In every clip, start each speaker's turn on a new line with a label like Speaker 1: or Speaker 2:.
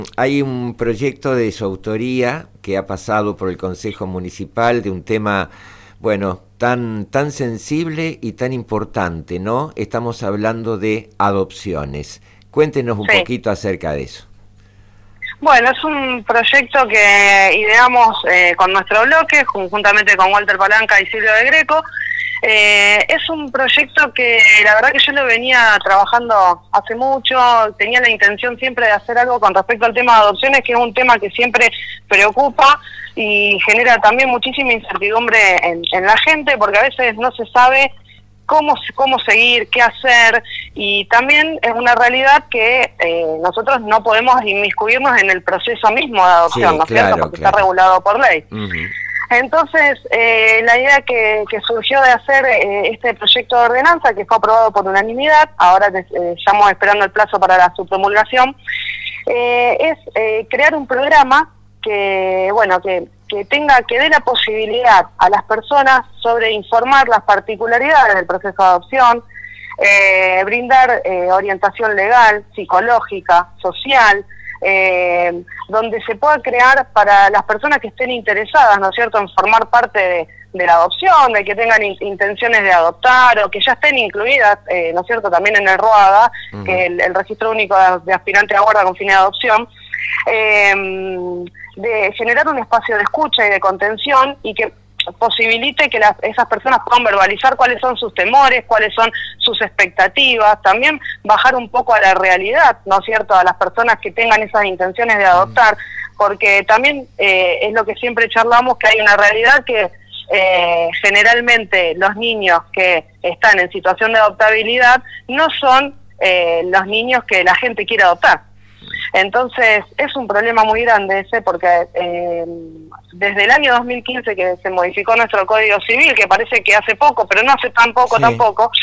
Speaker 1: Hay un proyecto de su autoría que ha pasado por el Consejo Municipal de un tema, bueno, tan sensible y tan importante, ¿no? Estamos hablando de adopciones. Cuéntenos un
Speaker 2: Sí.
Speaker 1: poquito acerca de eso.
Speaker 2: Bueno, es un proyecto que ideamos con nuestro bloque, conjuntamente con Walter Palanca y Silvio de Greco. Es un proyecto que la verdad que yo lo venía trabajando hace mucho, tenía la intención siempre de hacer algo con respecto al tema de adopciones, que es un tema que siempre preocupa y genera también muchísima incertidumbre en la gente, porque a veces no se sabe cómo seguir, qué hacer, y también es una realidad que nosotros no podemos inmiscuirnos en el proceso mismo de adopción,
Speaker 1: Sí,
Speaker 2: ¿no es cierto? Porque
Speaker 1: claro.
Speaker 2: está regulado por ley.
Speaker 1: Uh-huh.
Speaker 2: Entonces, la idea que surgió de hacer este proyecto de ordenanza, que fue aprobado por unanimidad, ahora estamos esperando el plazo para su promulgación, es crear un programa que dé la posibilidad a las personas sobre informar las particularidades del proceso de adopción, brindar orientación legal, psicológica, social, donde se pueda crear para las personas que estén interesadas, ¿no es cierto?, en formar parte de la adopción, de que tengan intenciones de adoptar o que ya estén incluidas, ¿no es cierto?, también en el ROADA, uh-huh, que es el Registro Único de Aspirantes a Guarda con fines de adopción, de generar un espacio de escucha y de contención y que posibilite que esas personas puedan verbalizar cuáles son sus temores, cuáles son sus expectativas, también bajar un poco a la realidad, ¿no es cierto?, a las personas que tengan esas intenciones de adoptar, porque también es lo que siempre charlamos, que hay una realidad que generalmente los niños que están en situación de adoptabilidad no son los niños que la gente quiere adoptar. Entonces es un problema muy grande ese, porque desde el año 2015 que se modificó nuestro Código Civil, que parece que hace poco, pero no hace tan poco tampoco,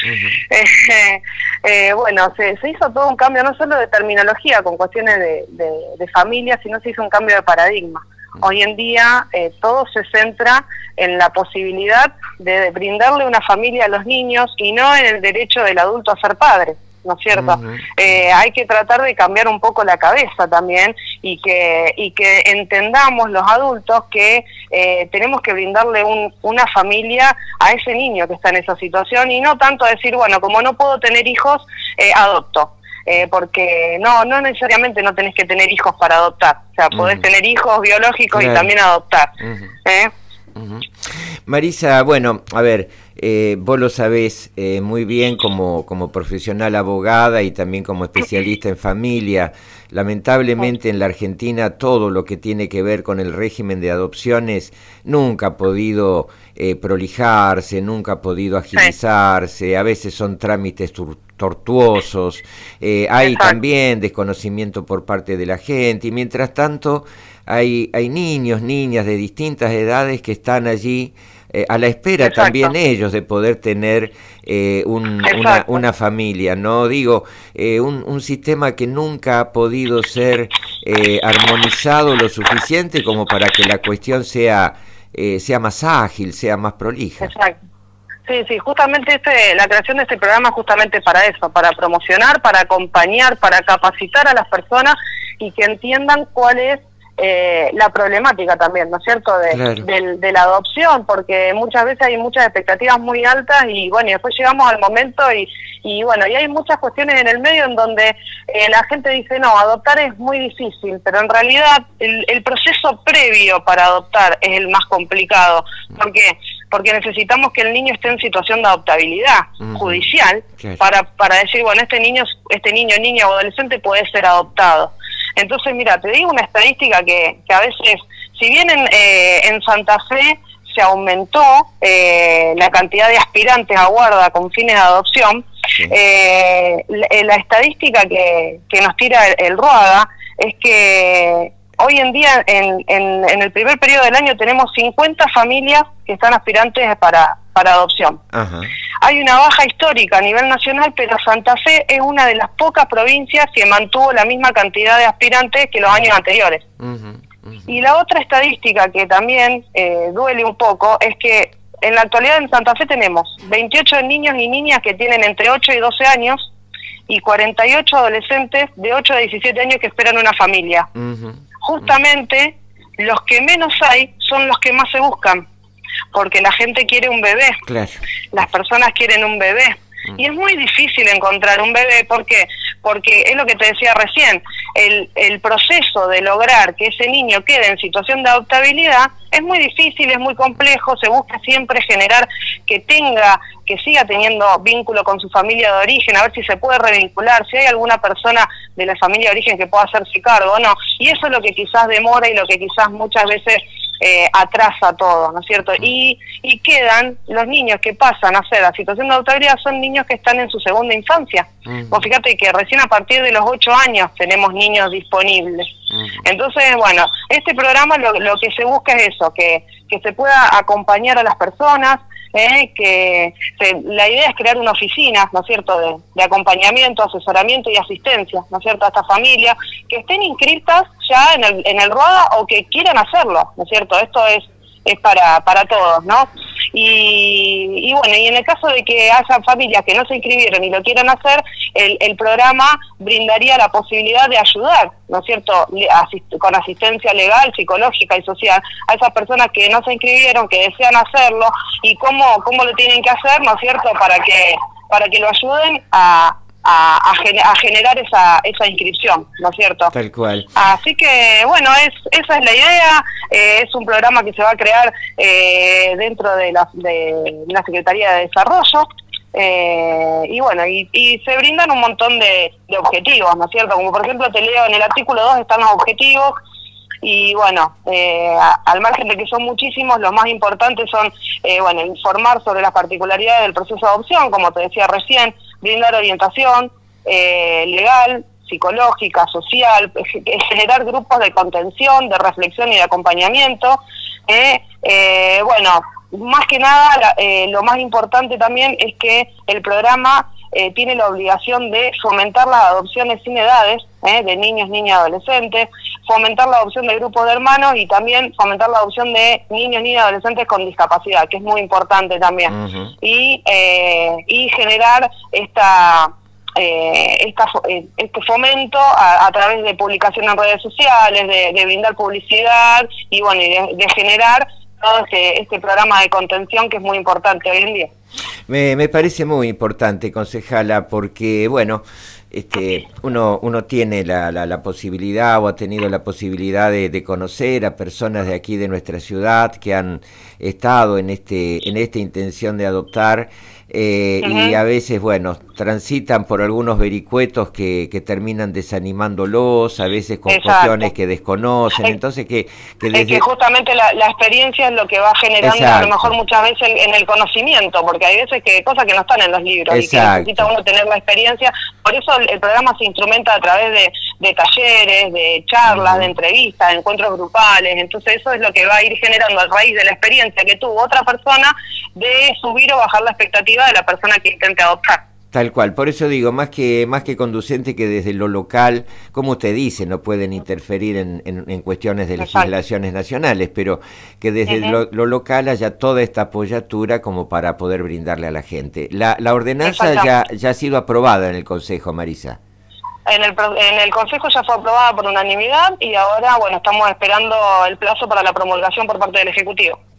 Speaker 2: uh-huh, se hizo todo un cambio, no solo de terminología con cuestiones de familia, sino se hizo un cambio de paradigma. Uh-huh. Hoy en día todo se centra en la posibilidad de brindarle una familia a los niños y no en el derecho del adulto a ser padre, ¿no es cierto? Uh-huh. Hay que tratar de cambiar un poco la cabeza también y que entendamos los adultos que tenemos que brindarle una familia a ese niño que está en esa situación y no tanto decir, bueno, como no puedo tener hijos, adopto. Porque no necesariamente no tenés que tener hijos para adoptar, o sea, podés uh-huh tener hijos biológicos, claro, y también adoptar.
Speaker 1: Uh-huh. Uh-huh. Marisa, bueno, a ver, vos lo sabés muy bien como profesional abogada y también como especialista en familia. Lamentablemente en la Argentina todo lo que tiene que ver con el régimen de adopciones nunca ha podido prolijarse, nunca ha podido agilizarse, a veces son trámites tortuosos, hay también desconocimiento por parte de la gente y mientras tanto hay niños, niñas de distintas edades que están allí a la espera también ellos de poder tener una familia, ¿no? Digo, un sistema que nunca ha podido ser armonizado lo suficiente como para que la cuestión sea más ágil, sea más prolija.
Speaker 2: Exacto. Sí, justamente la creación de este programa es justamente para eso, para promocionar, para acompañar, para capacitar a las personas y que entiendan cuál es la problemática también, ¿no es cierto?,
Speaker 1: claro,
Speaker 2: de la adopción, porque muchas veces hay muchas expectativas muy altas y bueno, y después llegamos al momento y hay muchas cuestiones en el medio en donde la gente dice, no, adoptar es muy difícil, pero en realidad el proceso previo para adoptar es el más complicado. ¿Por qué? Porque necesitamos que el niño esté en situación de adoptabilidad judicial, claro, para decir, bueno, este niño, niña o adolescente puede ser adoptado. Entonces, mira, te digo una estadística que a veces, si bien en Santa Fe se aumentó la cantidad de aspirantes a guarda con fines de adopción, sí, la estadística que nos tira el ROADA es que hoy en día, en el primer periodo del año, tenemos 50 familias que están aspirantes para adopción. Ajá. Hay una baja histórica a nivel nacional, pero Santa Fe es una de las pocas provincias que mantuvo la misma cantidad de aspirantes que los años anteriores. Uh-huh, uh-huh. Y la otra estadística que también duele un poco es que en la actualidad en Santa Fe tenemos 28 niños y niñas que tienen entre 8 y 12 años y 48 adolescentes de 8 a 17 años que esperan una familia. Justamente los que menos hay son los que más se buscan, porque la gente quiere un bebé,
Speaker 1: claro.
Speaker 2: Las personas quieren un bebé. Y es muy difícil encontrar un bebé, ¿por qué? Porque es lo que te decía recién, el proceso de lograr que ese niño quede en situación de adoptabilidad es muy difícil, es muy complejo, se busca siempre generar que siga teniendo vínculo con su familia de origen, a ver si se puede revincular, si hay alguna persona de la familia de origen que pueda hacerse cargo o no, y eso es lo que quizás demora y lo que quizás muchas veces atrasa todo, ¿no es cierto? Y quedan los niños que pasan a ser la situación de adoptabilidad, son niños que están en su segunda infancia. Vos fíjate que recién a partir de los 8 años tenemos niños disponibles. Entonces, bueno, este programa lo que se busca es eso, que se pueda acompañar a las personas, la idea es crear una oficina, ¿no es cierto?, de acompañamiento, asesoramiento y asistencia, ¿no es cierto?, a estas familias que estén inscritas ya en el RUADA o que quieran hacerlo, ¿no es cierto? Esto es para todos, ¿no? Y bueno, y en el caso de que haya familias que no se inscribieron y lo quieran hacer, el programa brindaría la posibilidad de ayudar, ¿no es cierto?, con asistencia legal, psicológica y social a esas personas que no se inscribieron, que desean hacerlo, y cómo lo tienen que hacer, ¿no es cierto?, para que lo ayuden a generar esa inscripción, ¿no es cierto?
Speaker 1: Tal cual.
Speaker 2: Así que, bueno, esa es la idea. Es un programa que se va a crear dentro de la Secretaría de Desarrollo, y bueno, y se brindan un montón de objetivos, ¿no es cierto? Como por ejemplo, te leo en el artículo 2 están los objetivos, y bueno, al margen de que son muchísimos, los más importantes son, bueno, informar sobre las particularidades del proceso de adopción, como te decía recién, brindar orientación legal, psicológica, social, generar grupos de contención, de reflexión y de acompañamiento. Bueno, más que nada, lo más importante también es que el programa tiene la obligación de fomentar las adopciones sin edades, de niños, niñas, adolescentes, fomentar la adopción de grupos de hermanos y también fomentar la adopción de niños, niñas, adolescentes con discapacidad, que es muy importante también. Y generar este fomento a través de publicación en redes sociales, de brindar publicidad y bueno, y de generar todo este programa de contención que es muy importante hoy en día.
Speaker 1: Me parece muy importante, concejala, porque bueno, uno tiene la posibilidad o ha tenido la posibilidad de conocer a personas de aquí de nuestra ciudad que han estado en esta intención de adoptar, y a veces, bueno, transitan por algunos vericuetos que terminan desanimándolos, a veces con cuestiones que desconocen, entonces que
Speaker 2: justamente la experiencia es lo que va generando a lo mejor muchas veces en el conocimiento, porque hay veces que cosas que no están en los libros y que necesita uno tener la experiencia. Por eso el programa se instrumenta a través de talleres, de charlas, de entrevistas, de encuentros grupales. Entonces eso es lo que va a ir generando a raíz de la experiencia que tuvo otra persona de subir o bajar la expectativa de la persona que intente adoptar.
Speaker 1: Tal cual, por eso digo, más que conducente que desde lo local, como usted dice, no pueden interferir en cuestiones de legislaciones nacionales, pero que desde lo local haya toda esta apoyatura como para poder brindarle a la gente. La ordenanza ya ha sido aprobada en el Consejo, Marisa.
Speaker 2: En el Consejo ya fue aprobada por unanimidad y ahora, bueno, estamos esperando el plazo para la promulgación por parte del Ejecutivo.